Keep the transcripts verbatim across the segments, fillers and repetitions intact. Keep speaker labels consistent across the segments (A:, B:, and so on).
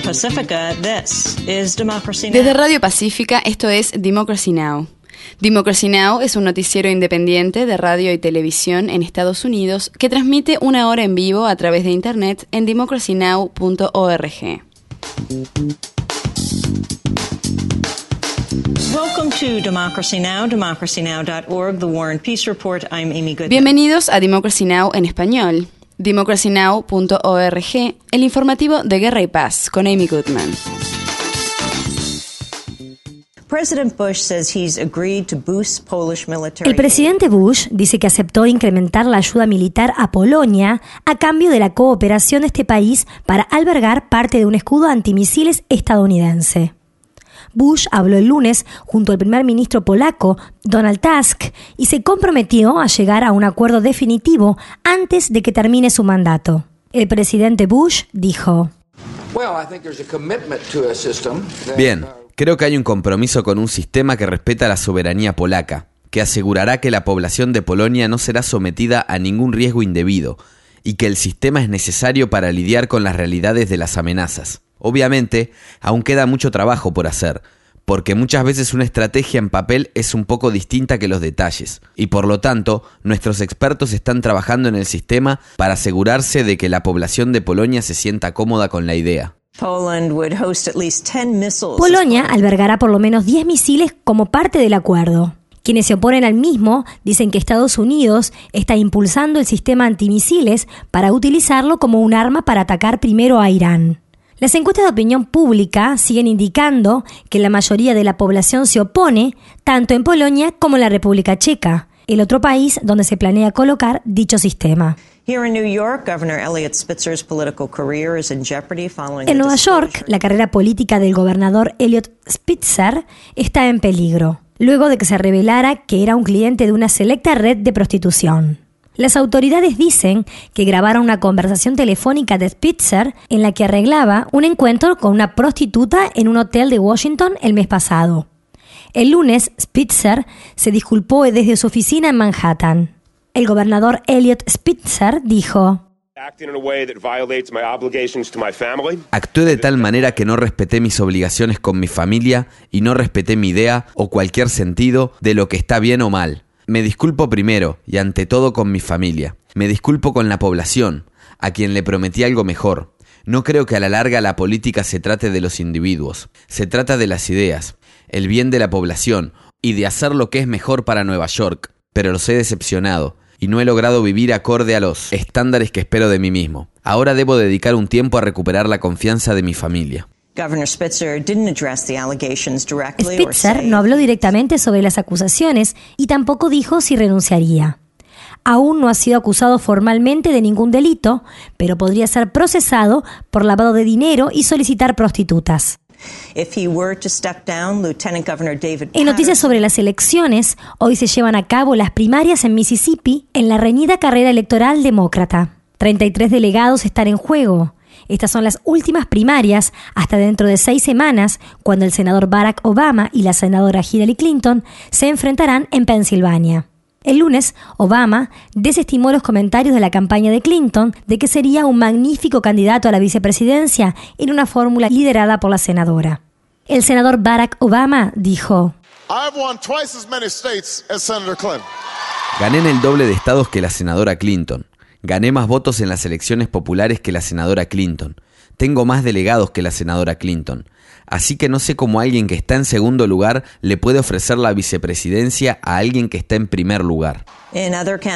A: Pacifica, this is Democracy Now!
B: Desde Radio Pacífica, esto es Democracy Now! Democracy Now! Es un noticiero independiente de radio y televisión en Estados Unidos que transmite una hora en vivo a través de internet en democracy now punto org.
A: Welcome to Democracy Now!, democracy now dot org, The War and Peace Report. I'm Amy Goodman.
B: Bienvenidos a Democracy Now! En español. democracy now punto org, el informativo de Guerra y Paz, con Amy Goodman.
C: El presidente Bush dice que aceptó incrementar la ayuda militar a Polonia a cambio de la cooperación de este país para albergar parte de un escudo antimisiles estadounidense. Bush habló el lunes junto al primer ministro polaco, Donald Tusk, y se comprometió a llegar a un acuerdo definitivo antes de que termine su mandato. El presidente Bush dijo:
D: Bien, creo que hay un compromiso con un sistema que respeta la soberanía polaca, que asegurará que la población de Polonia no será sometida a ningún riesgo indebido, y que el sistema es necesario para lidiar con las realidades de las amenazas. Obviamente, aún queda mucho trabajo por hacer, porque muchas veces una estrategia en papel es un poco distinta que los detalles, y por lo tanto, nuestros expertos están trabajando en el sistema para asegurarse de que la población de Polonia se sienta cómoda con la idea.
C: Polonia albergará por lo menos diez misiles como parte del acuerdo. Quienes se oponen al mismo dicen que Estados Unidos está impulsando el sistema antimisiles para utilizarlo como un arma para atacar primero a Irán. Las encuestas de opinión pública siguen indicando que la mayoría de la población se opone, tanto en Polonia como en la República Checa, el otro país donde se planea colocar dicho sistema. En Nueva York, la carrera política del gobernador Eliot Spitzer está en peligro, luego de que se revelara que era un cliente de una selecta red de prostitución. Las autoridades dicen que grabaron una conversación telefónica de Spitzer en la que arreglaba un encuentro con una prostituta en un hotel de Washington el mes pasado. El lunes, Spitzer se disculpó desde su oficina en Manhattan. El gobernador Eliot Spitzer dijo:
D: Actué de tal manera que no respeté mis obligaciones con mi familia y no respeté mi idea o cualquier sentido de lo que está bien o mal. Me disculpo primero y ante todo con mi familia. Me disculpo con la población, a quien le prometí algo mejor. No creo que a la larga la política se trate de los individuos. Se trata de las ideas, el bien de la población y de hacer lo que es mejor para Nueva York. Pero los he decepcionado y no he logrado vivir acorde a los estándares que espero de mí mismo. Ahora debo dedicar un tiempo a recuperar la confianza de mi familia.
C: Spitzer no habló directamente sobre las acusaciones y tampoco dijo si renunciaría. Aún no ha sido acusado formalmente de ningún delito, pero podría ser procesado por lavado de dinero y solicitar prostitutas. En noticias sobre las elecciones, hoy se llevan a cabo las primarias en Mississippi en la reñida carrera electoral demócrata. treinta y tres delegados están en juego. Estas son las últimas primarias hasta dentro de seis semanas, cuando el senador Barack Obama y la senadora Hillary Clinton se enfrentarán en Pensilvania. El lunes, Obama desestimó los comentarios de la campaña de Clinton de que sería un magnífico candidato a la vicepresidencia en una fórmula liderada por la senadora. El senador Barack Obama dijo:
D: Gané en el doble de estados que la senadora Clinton. Gané más votos en las elecciones populares que la senadora Clinton. Tengo más delegados que la senadora Clinton. Así que no sé cómo alguien que está en segundo lugar le puede ofrecer la vicepresidencia a alguien que está en primer lugar.
C: En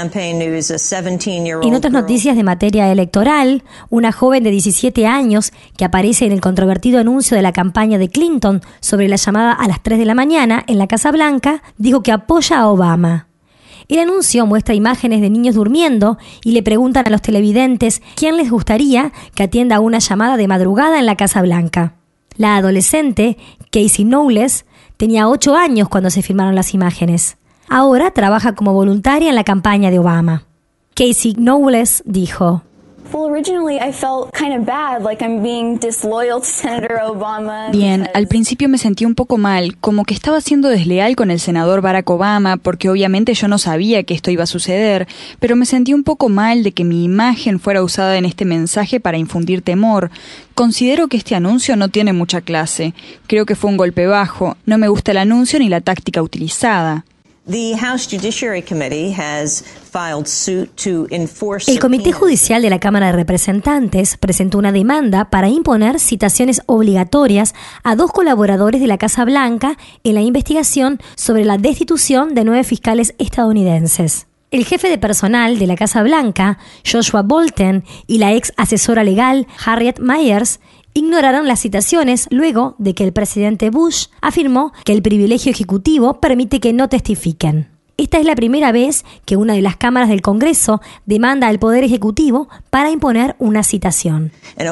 C: otras noticias de materia electoral, una joven de diecisiete años que aparece en el controvertido anuncio de la campaña de Clinton sobre la llamada a las tres de la mañana en la Casa Blanca, dijo que apoya a Obama. El anuncio muestra imágenes de niños durmiendo y le preguntan a los televidentes quién les gustaría que atienda una llamada de madrugada en la Casa Blanca. La adolescente, Casey Knowles, tenía ocho años cuando se filmaron las imágenes. Ahora trabaja como voluntaria en la campaña de Obama. Casey Knowles dijo:
E: Bien, al principio me sentí un poco mal, como que estaba siendo desleal con el senador Barack Obama, porque obviamente yo no sabía que esto iba a suceder, pero me sentí un poco mal de que mi imagen fuera usada en este mensaje para infundir temor. Considero que este anuncio no tiene mucha clase. Creo que fue un golpe bajo. No me gusta el anuncio ni la táctica utilizada.
A: The House Judiciary Committee has filed suit to enforce
C: El Comité Judicial de la Cámara de Representantes presentó una demanda para imponer citaciones obligatorias a dos colaboradores de la Casa Blanca en la investigación sobre la destitución de nueve fiscales estadounidenses. El jefe de personal de la Casa Blanca, Joshua Bolten, y la ex asesora legal, Harriet Miers, ignoraron las citaciones luego de que el presidente Bush afirmó que el privilegio ejecutivo permite que no testifiquen. Esta es la primera vez que una de las cámaras del Congreso demanda al Poder Ejecutivo para imponer una citación.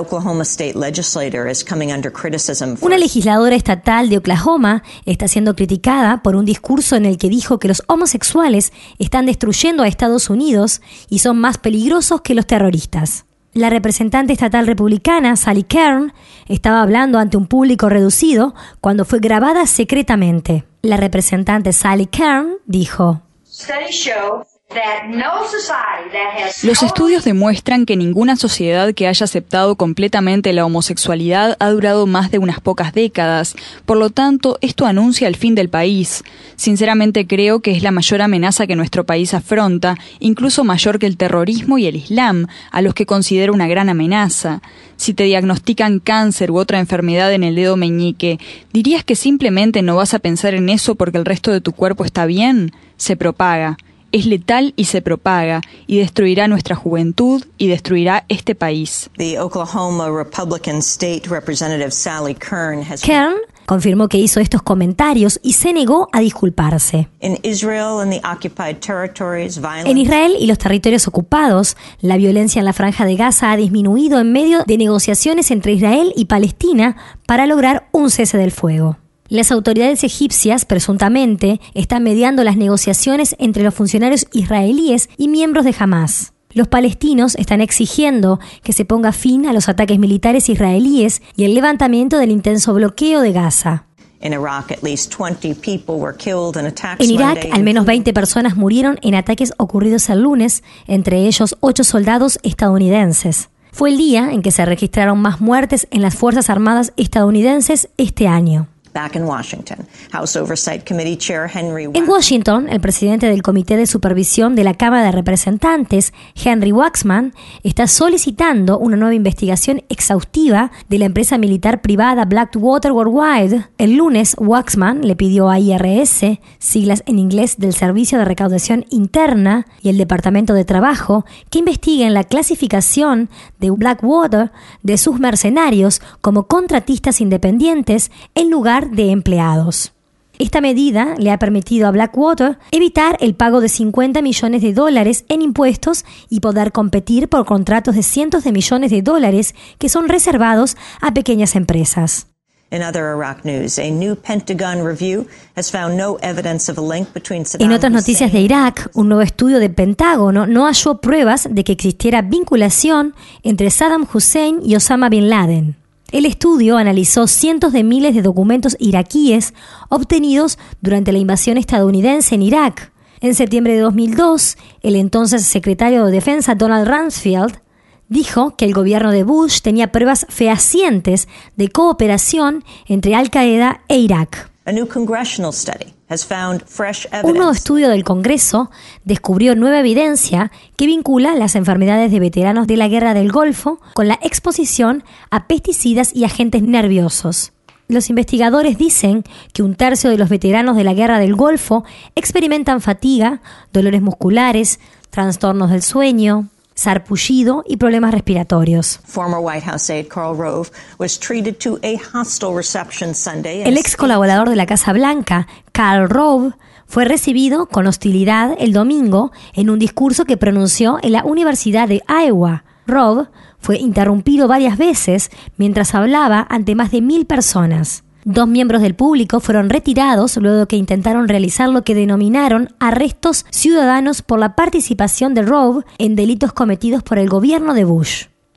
C: Una legisladora estatal de Oklahoma está siendo criticada por un discurso en el que dijo que los homosexuales están destruyendo a Estados Unidos y son más peligrosos que los terroristas. La representante estatal republicana, Sally Kern, estaba hablando ante un público reducido cuando fue grabada secretamente. La representante Sally Kern dijo:
E: Los estudios demuestran que ninguna sociedad que haya aceptado completamente la homosexualidad ha durado más de unas pocas décadas. Por lo tanto, esto anuncia el fin del país. Sinceramente creo que es la mayor amenaza que nuestro país afronta, incluso mayor que el terrorismo y el Islam, a los que considero una gran amenaza. Si te diagnostican cáncer u otra enfermedad en el dedo meñique, ¿dirías que simplemente no vas a pensar en eso porque el resto de tu cuerpo está bien? Se propaga. Es letal y se propaga, y destruirá nuestra juventud y destruirá este país.
A: The Oklahoma Republican State Representative Sally Kern has
C: Kern confirmó que hizo estos comentarios y se negó a disculparse.
A: In Israel and the occupied territories, violence...
C: En Israel y los territorios ocupados, la violencia en la Franja de Gaza ha disminuido en medio de negociaciones entre Israel y Palestina para lograr un cese del fuego. Las autoridades egipcias, presuntamente, están mediando las negociaciones entre los funcionarios israelíes y miembros de Hamás. Los palestinos están exigiendo que se ponga fin a los ataques militares israelíes y el levantamiento del intenso bloqueo de Gaza.
A: En Irak,
C: al menos veinte personas murieron en ataques ocurridos el lunes, entre ellos ocho soldados estadounidenses. Fue el día en que se registraron más muertes en las Fuerzas Armadas estadounidenses este año.
A: En
C: Washington, el presidente del Comité de Supervisión de la Cámara de Representantes, Henry Waxman, está solicitando una nueva investigación exhaustiva de la empresa militar privada Blackwater Worldwide. El lunes, Waxman le pidió a I R S, siglas en inglés del Servicio de Recaudación Interna, y el Departamento de Trabajo, que investiguen la clasificación de Blackwater de sus mercenarios como contratistas independientes en lugar de empleados. Esta medida le ha permitido a Blackwater evitar el pago de cincuenta millones de dólares en impuestos y poder competir por contratos de cientos de millones de dólares que son reservados a pequeñas empresas.
A: En
C: otras noticias de Irak, un nuevo estudio del Pentágono no halló pruebas de que existiera vinculación entre Saddam Hussein y Osama Bin Laden. El estudio analizó cientos de miles de documentos iraquíes obtenidos durante la invasión estadounidense en Irak. En septiembre de dos mil dos, el entonces secretario de Defensa Donald Rumsfeld dijo que el gobierno de Bush tenía pruebas fehacientes de cooperación entre Al-Qaeda e Irak. Un nuevo estudio del Congreso descubrió nueva evidencia que vincula las enfermedades de veteranos de la Guerra del Golfo con la exposición a pesticidas y agentes nerviosos. Los investigadores dicen que un tercio de los veteranos de la Guerra del Golfo experimentan fatiga, dolores musculares, trastornos del sueño, sarpullido y problemas respiratorios. El ex colaborador de la Casa Blanca, Karl Rove, fue recibido con hostilidad el domingo en un discurso que pronunció en la Universidad de Iowa. Rove fue interrumpido varias veces mientras hablaba ante más de mil personas. Dos miembros del público fueron retirados luego de que intentaron realizar lo que denominaron arrestos ciudadanos por la participación de Rove en delitos cometidos por el gobierno de Bush.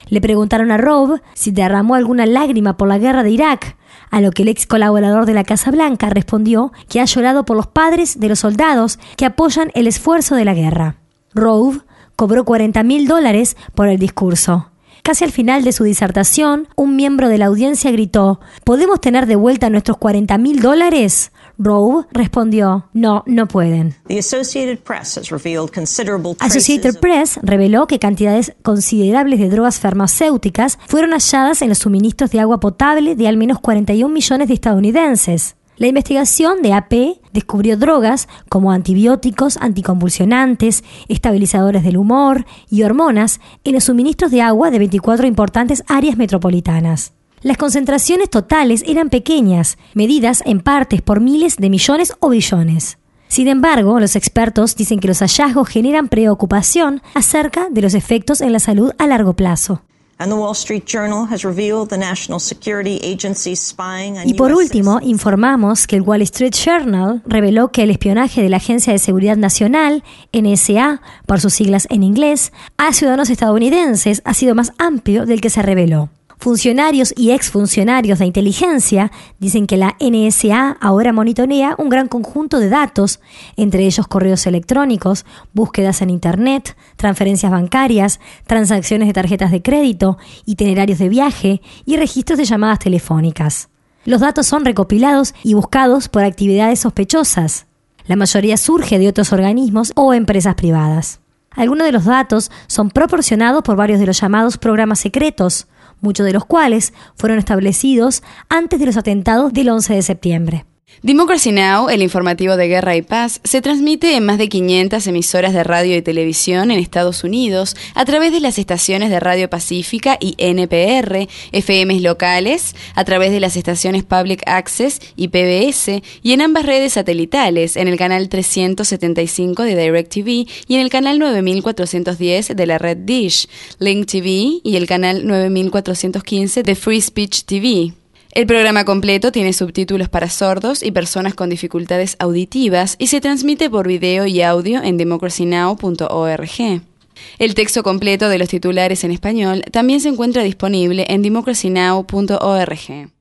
C: Le preguntaron a Rowe si derramó alguna lágrima por la guerra de Irak, a lo que el ex colaborador de la Casa Blanca respondió que ha llorado por los padres de los soldados que apoyan el esfuerzo de la guerra. Rowe cobró cuarenta mil dólares por el discurso. Casi al final de su disertación, un miembro de la audiencia gritó: ¿podemos tener de vuelta nuestros cuarenta mil dólares? Rowe respondió: no, no pueden.
A: The Associated Press has revealed considerable
C: Associated Press reveló que cantidades considerables de drogas farmacéuticas fueron halladas en los suministros de agua potable de al menos cuarenta y un millones de estadounidenses. La investigación de A P descubrió drogas como antibióticos, anticonvulsionantes, estabilizadores del humor y hormonas en los suministros de agua de veinticuatro importantes áreas metropolitanas. Las concentraciones totales eran pequeñas, medidas en partes por miles de millones o billones. Sin embargo, los expertos dicen que los hallazgos generan preocupación acerca de los efectos en la salud a largo plazo.
A: And the Wall Street Journal has revealed the National Security Agency spying on
C: Y por
A: U S
C: último,
A: citizens.
C: informamos que el Wall Street Journal reveló que el espionaje de la Agencia de Seguridad Nacional, N S A, por sus siglas en inglés, a ciudadanos estadounidenses ha sido más amplio del que se reveló. Funcionarios y exfuncionarios de inteligencia dicen que la N S A ahora monitorea un gran conjunto de datos, entre ellos correos electrónicos, búsquedas en Internet, transferencias bancarias, transacciones de tarjetas de crédito, itinerarios de viaje y registros de llamadas telefónicas. Los datos son recopilados y buscados por actividades sospechosas. La mayoría surge de otros organismos o empresas privadas. Algunos de los datos son proporcionados por varios de los llamados programas secretos, muchos de los cuales fueron establecidos antes de los atentados del once de septiembre.
B: Democracy Now!, el informativo de Guerra y Paz, se transmite en más de quinientas emisoras de radio y televisión en Estados Unidos a través de las estaciones de Radio Pacífica y N P R, F Ms locales, a través de las estaciones Public Access y P B S, y en ambas redes satelitales, en el canal trescientos setenta y cinco de DirecTV y en el canal nueve mil cuatrocientos diez de la red Dish, Link T V y el canal nueve mil cuatrocientos quince de Free Speech T V. El programa completo tiene subtítulos para sordos y personas con dificultades auditivas y se transmite por video y audio en democracy now punto org. El texto completo de los titulares en español también se encuentra disponible en democracy now punto org.